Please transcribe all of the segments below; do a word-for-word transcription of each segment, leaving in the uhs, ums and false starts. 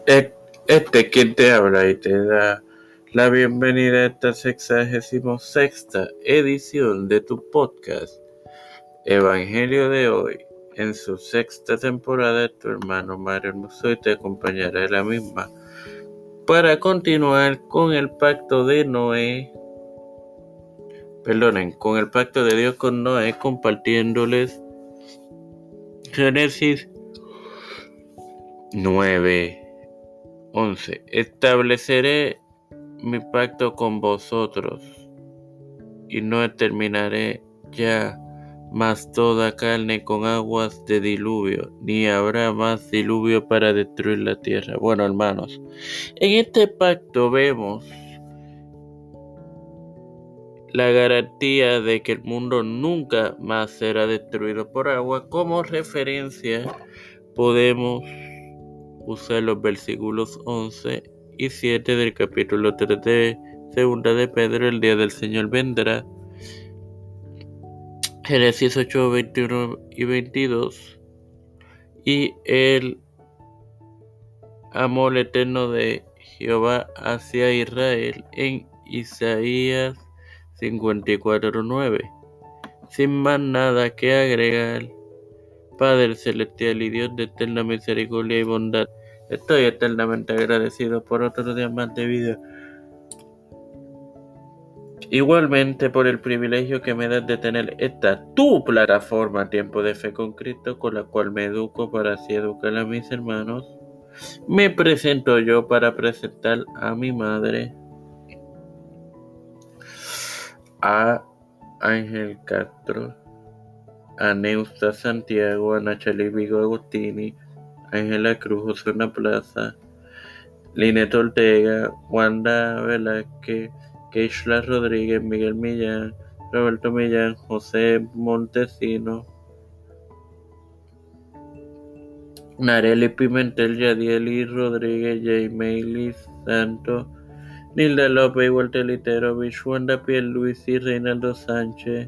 E- Este quien te habla y te da la bienvenida a esta sexagésimo sexta edición de tu podcast Evangelio de hoy. En su sexta temporada, tu hermano Mario Hermoso y te acompañará en la misma para continuar con el pacto de Noé, perdonen, con el pacto de Dios con Noé, compartiéndoles Génesis nueve once. Estableceré mi pacto con vosotros y no exterminaré ya más toda carne con aguas de diluvio, ni habrá más diluvio para destruir la tierra. Bueno, hermanos, en este pacto vemos la garantía de que el mundo nunca más será destruido por agua. Como referencia podemos usar los versículos once y siete del capítulo tres de Segunda de Pedro. El día del Señor vendrá. Génesis ocho, veintiuno y veintidós. Y el amor eterno de Jehová hacia Israel en Isaías cincuenta y cuatro, nueve. Sin más nada que agregar, Padre celestial y Dios de eterna misericordia y bondad, estoy eternamente agradecido por otro día más de vida. Igualmente por el privilegio que me das de tener esta tu plataforma Tiempo de Fe con Cristo, con la cual me educo para así educar a mis hermanos. Me presento yo para presentar a mi madre, a Ángel Castro, a Neusta Santiago, a Nacheli Vigo Agustini, a Ángela Cruz, Osuna Plaza, Linet Ortega, Wanda Velázquez, Keishla Rodríguez, Miguel Millán, Roberto Millán, José Montesino, Nareli Pimentel, Yadieli Rodríguez, Jaimelis Santos, Nilda López, Walter Litero, Vishwanda Pierluisi, Reinaldo Sánchez,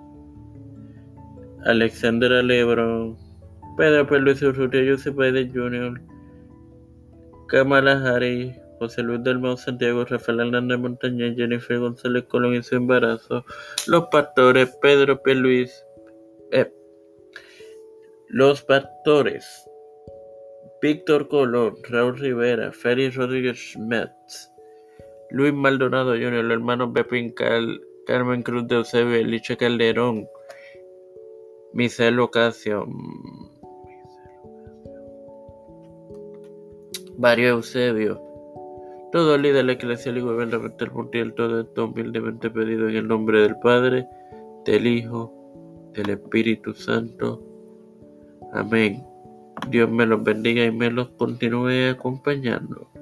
Alexandra Lebron, Pedro Pierluisi Urrutia, Joseph Biden junior, Kamala Harris, José Luis del Mau Santiago, Rafael Hernández Montañez, Jennifer González Colón y su embarazo, los pastores Pedro Pierluisi, eh, los pastores Víctor Colón, Raúl Rivera, Félix Rodríguez Schmidt, Luis Maldonado junior, los hermanos Pepín Cal, Carmen Cruz de Eusebio, Elicha Calderón, Misael Ocasio, Mario Eusebio, todo líder eclesial y gubernamental mundial, todo esto humildemente pedido en el nombre del Padre, del Hijo, del Espíritu Santo. Amén. Dios me los bendiga y me los continúe acompañando.